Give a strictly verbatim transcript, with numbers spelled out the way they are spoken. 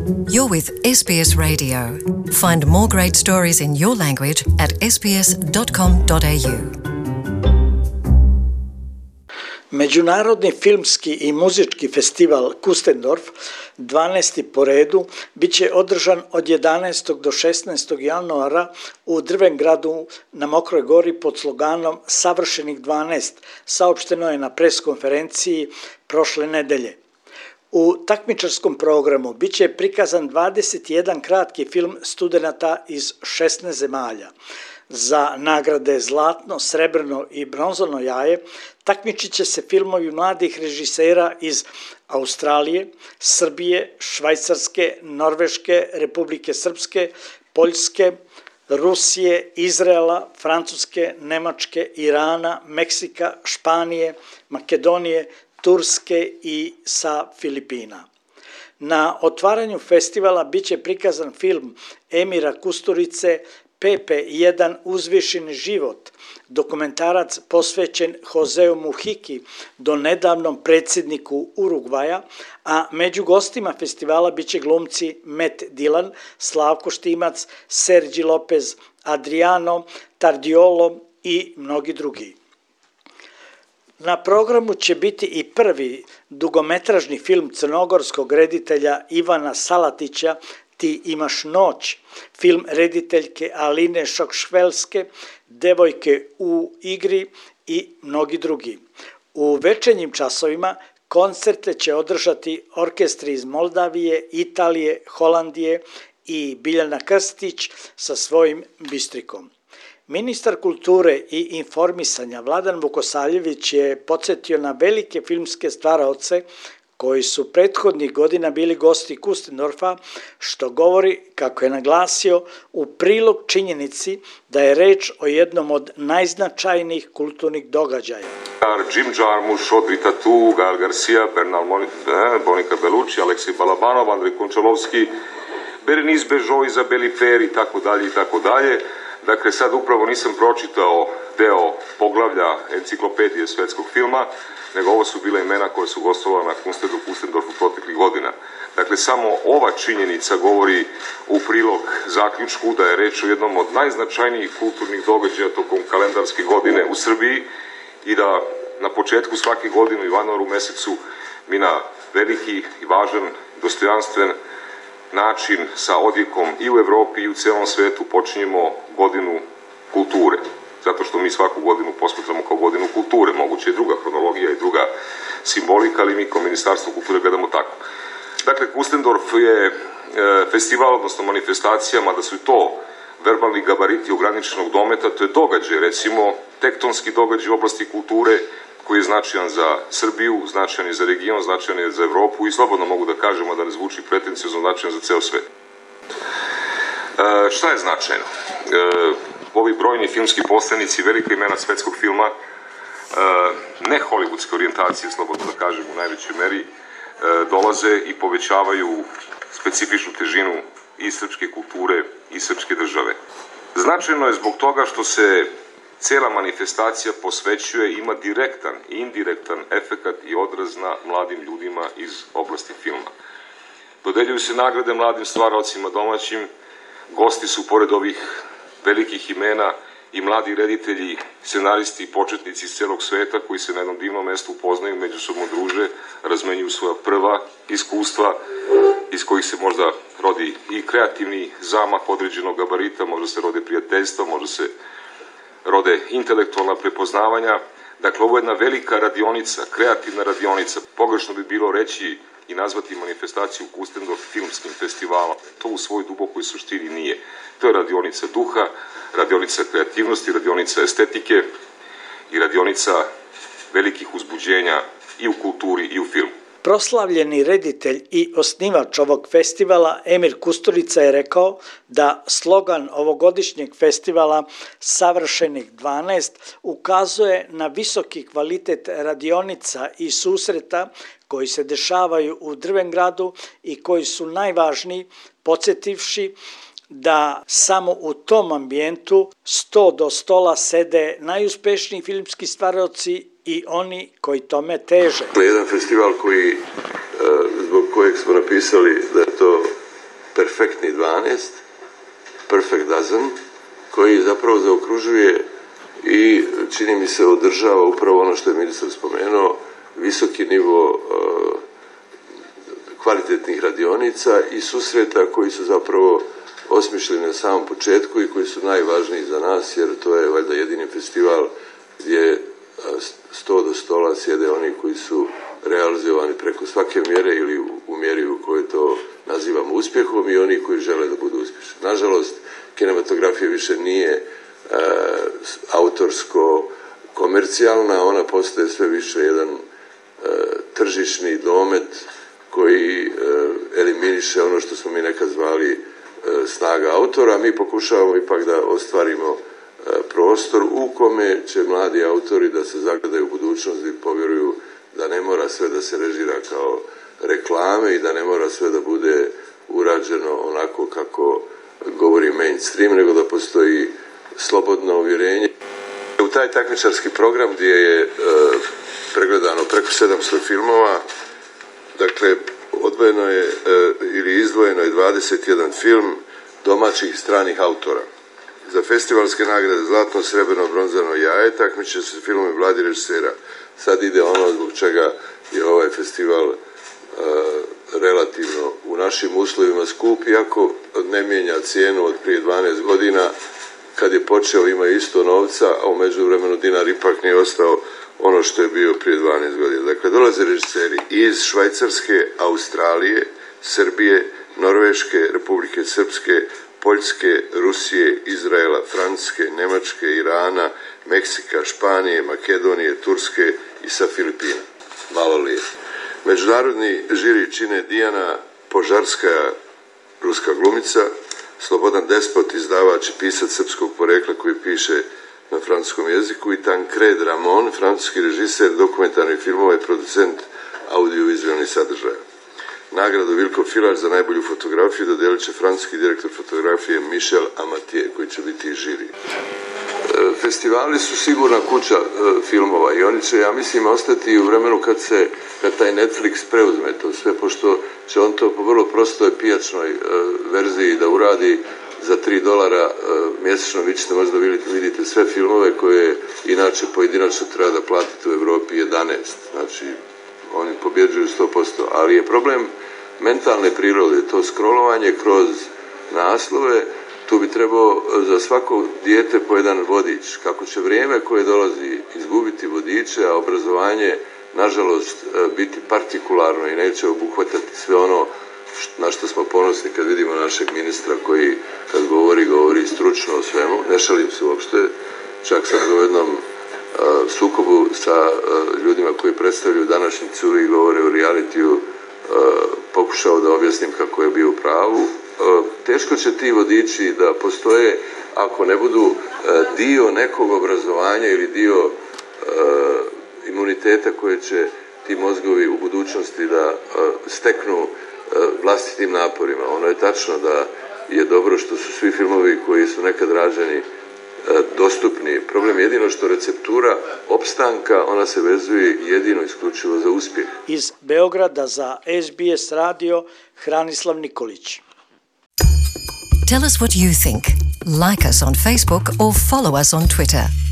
You're with S B S Radio. Find more great stories in your language at s b s dot com dot a u. Međunarodni filmski i muzički festival Kustendorf, dvanaesti po redu, bit će održan od jedanaestog do šesnaestog januara u Drvengradu na Mokroj gori pod sloganom Savršenih dvanaest, saopšteno je na pres konferenciji prošle nedelje. U takmičarskom programu bit će prikazan dvadeset jedan kratki film studenata iz šesnaest zemalja. Za nagrade Zlatno, Srebrno i Bronzano jaje takmičit će se filmovi mladih režisera iz Australije, Srbije, Švajcarske, Norveške, Republike Srpske, Poljske, Rusije, Izraela, Francuske, Nemačke, Irana, Meksika, Španije, Makedonije, Turske i sa Filipina. Na otvaranju festivala bit će prikazan film Emira Kusturice P P jedan uzvišeni život, dokumentarac posvećen Joseu Muhiki, donedavnom predsjedniku Urugvaja, a među gostima festivala bit će glumci Matt Dillon, Slavko Štimac, Sergi Lopez, Adriano Tardiolo i mnogi drugi. Na programu će biti i prvi dugometražni film crnogorskog reditelja Ivana Salatića Ti imaš noć, film rediteljke Aline Šokšvelske, Devojke u igri i mnogi drugi. U večernjim časovima koncerte će održati orkestri iz Moldavije, Italije, Holandije i Biljana Krstić sa svojim bistrikom. Ministar kulture i informisanja Vladan Vukosaljević je podsjetio na velike filmske stvaraoce koji su prethodnih godina bili gosti Kustendorfa, što govori, kako je naglasio, u prilog činjenici da je reč o jednom od najznačajnijih kulturnih događaja. Jim Jarmusch, Audrey Tautou, Gael Garcia, Bernal Monica Bellucci, Aleksej Balabanov, Andrej Končalovski, Berenice Bežo, Izabeli Fer i tako dalje i tako dalje. Dakle, sad upravo nisam pročitao deo poglavlja enciklopedije svetskog filma, nego ovo su bila imena koje su gostovala na Kunstedorfu Kustendorfu proteklih godina. Dakle, samo ova činjenica govori u prilog zaključku da je reč o jednom od najznačajnijih kulturnih događaja tokom kalendarske godine u Srbiji i da na početku svake godine u januaru mesecu mi na veliki i važan, dostojanstven način sa odjekom i u Evropi i u celom svetu počinjemo godinu kulture. Zato što mi svaku godinu posmatramo kao godinu kulture. Moguće je druga hronologija i druga simbolika, ali mi kao Ministarstvo kulture gledamo tako. Dakle, Kustendorf je e, festival, odnosno manifestacija, mada su i to verbalni gabariti ograničenog dometa, to je događaj, recimo, tektonski događaj u oblasti kulture, koji je značajan za Srbiju, značajan je za region, značajan je za Evropu i slobodno mogu da kažemo, da ne zvuči pretencijozno, značajan za ceo svet. E, šta je značajno? E, ovi brojni filmski poslanici, velika imena svetskog filma, e, ne hollywoodske orijentacije, slobodno da kažem u najvećoj meri, e, dolaze i povećavaju specifičnu težinu i srpske kulture i srpske države. Značajno je zbog toga što se cela manifestacija posvećuje, ima direktan i indirektan efekat i odraz na mladim ljudima iz oblasti filma. Dodeljuju se nagrade mladim stvaraocima domaćim, gosti su pored ovih velikih imena i mladi reditelji, scenaristi i početnici iz celog sveta koji se na jednom divnom mestu upoznaju, međusobno druže, razmenjuju svoja prva iskustva iz kojih se možda rodi i kreativni zamah određenog gabarita, možda se rode prijateljstva, možda se rode intelektualna prepoznavanja. Dakle, ovo je jedna velika radionica, kreativna radionica. Pogrešno bi bilo reći i nazvati manifestaciju Kustendorf filmskim festivalom. To u svojoj dubokoj suštini nije. To je radionica duha, radionica kreativnosti, radionica estetike i radionica velikih uzbuđenja i u kulturi i u filmu. Proslavljeni reditelj i osnivač ovog festivala Emir Kusturica je rekao da slogan ovogodišnjeg festivala Savršenih dvanaest ukazuje na visoki kvalitet radionica i susreta koji se dešavaju u Drvengradu i koji su najvažniji, podsjetivši da samo u tom ambijentu sto do stola sede najuspešniji filmski stvaraoci i oni koji tome teže. Jedan festival koji, zbog kojeg smo napisali da je to perfektni dvanaest, perfect dozen, koji zapravo zaokružuje i čini mi se održava upravo ono što je ministar spomenuo, visoki nivo uh, kvalitetnih radionica i susreta koji su zapravo osmišljeni na samom početku i koji su najvažniji za nas, jer to je valjda jedini festival gdje sto do stola sjede oni koji su realizovani preko svake mjere ili u mjeri u kojoj to nazivamo uspjehom i oni koji žele da budu uspješni. Nažalost, kinematografija više nije e, autorsko komercijalna, ona postaje sve više jedan e, tržišni domet koji e, eliminiše ono što smo mi nekad zvali e, snaga autora. Mi pokušavamo ipak da ostvarimo e, prostor u kome će mladi autori da se zagledaju u budućnosti i povjeruju da ne mora sve da se režira kao reklame i da ne mora sve da bude urađeno onako kako govori mainstream, nego da postoji slobodno uvjerenje. U taj takmičarski program gdje je e, pregledano preko sedamsto filmova, dakle, odvojeno je e, ili izdvojeno je dvadeset jedan film domaćih stranih autora. Za festivalske nagrade zlatno, srebrno, bronzano jaje takmiče se filmove mladi režisera. Sad ide ono zbog čega je ovaj festival e, relativno u našim uslovima skup, iako ne mijenja cijenu od prije dvanaest godina, kad je počeo ima isto novca, a u međuvremenu dinar ipak nije ostao ono što je bio prije dvanaest godina. Dakle, dolaze režiseri iz Švajcarske, Australije, Srbije, Norveške, Republike Srpske, Poljske, Rusije, Izraela, Francuske, Njemačke, Irana, Meksika, Španije, Makedonije, Turske i sa Filipina. Malo li je. Međunarodni žiri čine Dijana Požarskaja, ruska glumica, Slobodan Despot, izdavač i pisac srpskog porekla koji piše na francuskom jeziku, i Tancred Ramon, francuski režiser dokumentarnih filmova i producent audiovizualnih sadržaja. Nagradu Vilko Filač za najbolju fotografiju dodijelit će francuski direktor fotografije Michel Amatije, koji će biti i žiri. Festivali su sigurna kuća filmova i oni će, ja mislim, ostati u vremenu kad se, kad taj Netflix preuzme to sve, pošto će on to po vrlo prostoj pijačnoj verziji da uradi za tri dolara mjesečno. Vi ćete možda vidite, vidite sve filmove koje inače pojedinačno treba da platite u Evropi jedanaest. Znači, oni pobjeđuju sto posto, ali je problem mentalne prirode, to scrollovanje kroz naslove. Tu bi trebao za svako dijete po jedan vodič. Kako će vrijeme koje dolazi izgubiti vodiče, a obrazovanje, nažalost, biti partikularno i neće obuhvatati sve ono na što smo ponosni kad vidimo našeg ministra koji, kad govori, govori stručno o svemu. Ne šalim se uopšte. Čak sam u jednom uh, sukobu sa uh, ljudima koji predstavljaju današnjicu i govore o realitiju, uh, pokušao da objasnim kako je bio u pravu. Teško će ti vodiči da postoje ako ne budu dio nekog obrazovanja ili dio imuniteta koje će ti mozgovi u budućnosti da steknu vlastitim naporima. Ono je tačno da je dobro što su svi filmovi koji su nekad rađeni dostupni. Problem je jedino što receptura opstanka, ona se vezuje jedino isključivo za uspjeh. Iz Beograda za S B S radio Hranislav Nikolić. Tell us what you think. Like us on Facebook or follow us on Twitter.